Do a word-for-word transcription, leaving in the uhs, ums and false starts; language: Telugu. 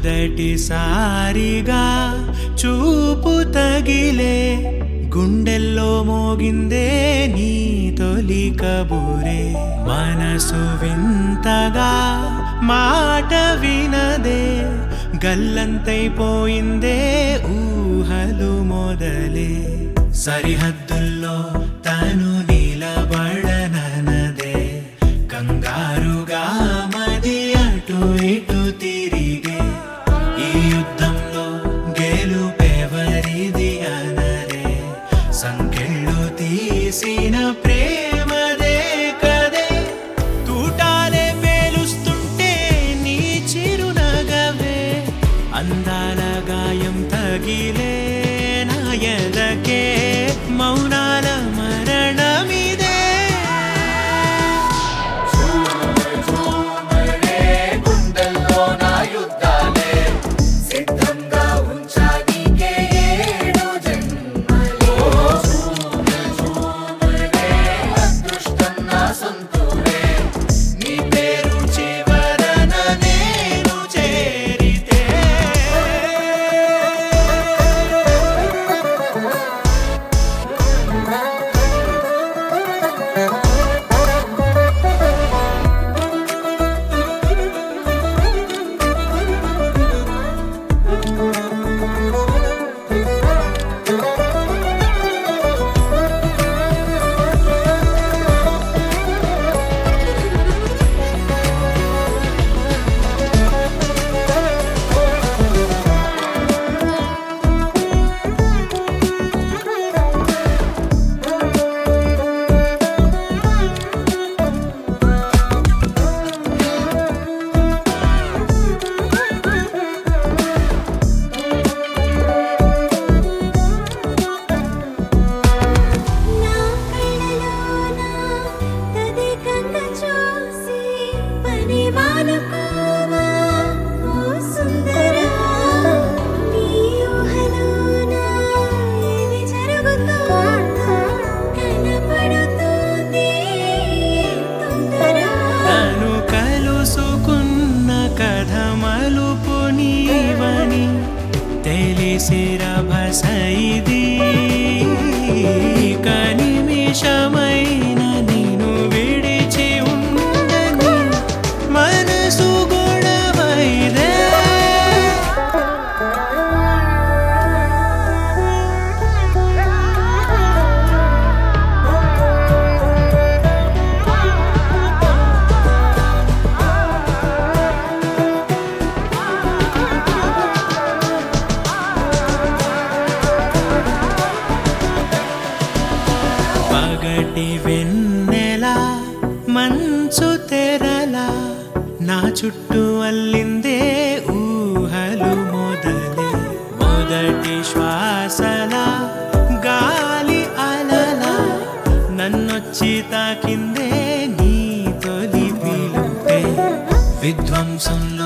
మొదటిసారిగా చూపు తగిలే గుండెల్లో మోగిందే నీ తొలి కబూరే మనసు వింతగా మాట వినదే గల్లంతైపోయిందే ఊహలు మొదలే సరిహద్దుల్లో తను నిలబడనదే కంగారుగా మది అటు ఇటు తిరిగే ఈ యుద్ధంలో గెలుపెవరిది అనరే సంకెళ్ళు తీసిన ప్రేమదే కదే తూటాలే పేలుస్తుంటే నీ చిరునగవే అందాల గాయం తగిలే నా ఎదకే మౌనాల మరణమిదే తెలిసిరభసైది కనిమిషమైన నిన్ను విడిచి ఉండని మనసు గొడవైదే పగటి వెన్నెలా మంచు తెరలా నా చుట్టూ అల్లిందే ఊహలు మొదలే మొదటి శ్వాసలా గాలి అలలా నన్నొచ్చి తాకిందే నీ తొలి పిలుపే విధ్వంసంలో